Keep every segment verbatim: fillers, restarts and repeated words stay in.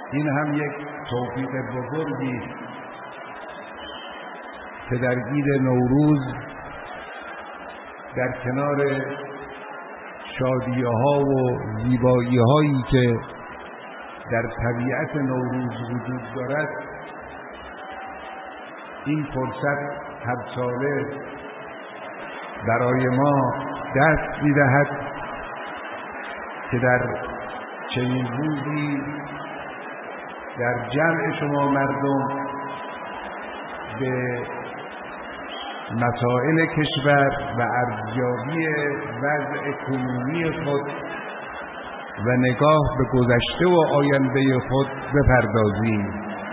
این هم یک توفیق بزرگی که در عید نوروز در کنار شادی‌ها و زیبایی‌هایی که در طبیعت نوروز وجود دارد، این فرصت هر ساله برای ما دست می‌دهد که در چنین روزی در جمع شما مردم به مسائل کشور و ارزیابی وضع کنونی خود و نگاه به گذشته و آینده خود بپردازیم.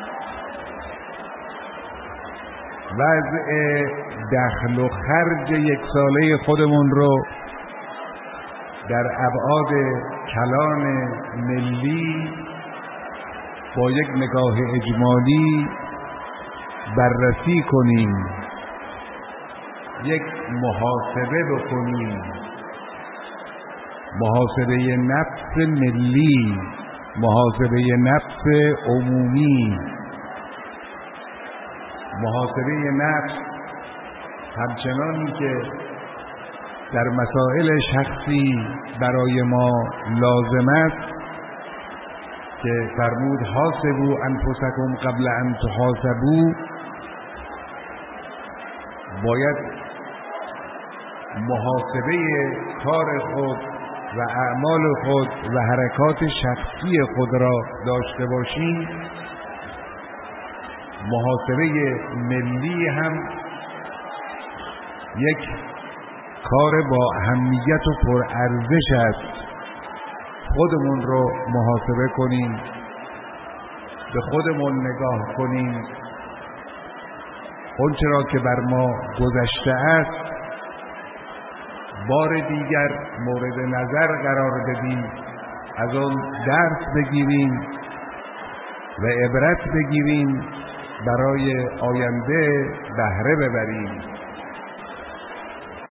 وضع دخل و خرج یک ساله خودمون رو در ابعاد کلان ملی با یک نگاه اجمالی بررسی کنیم، یک محاسبه بکنیم، محاسبه نفس ملی، محاسبه نفس عمومی. محاسبه نفس همچنانی که در مسائل شخصی برای ما لازم است که فرمود حاسبوا انفسکم قبل ان تحاسبوا، باید محاسبه کار خود و اعمال خود و حرکات شخصی خود را داشته باشیم. محاسبه ملی هم یک کار با اهمیت و پرارزش است. خودمون رو محاسبه کنیم، به خودمون نگاه کنیم، اونچه را که بر ما گذشته است بار دیگر مورد نظر قرار بدیم، از آن درس بگیریم و عبرت بگیریم، برای آینده بهره ببریم.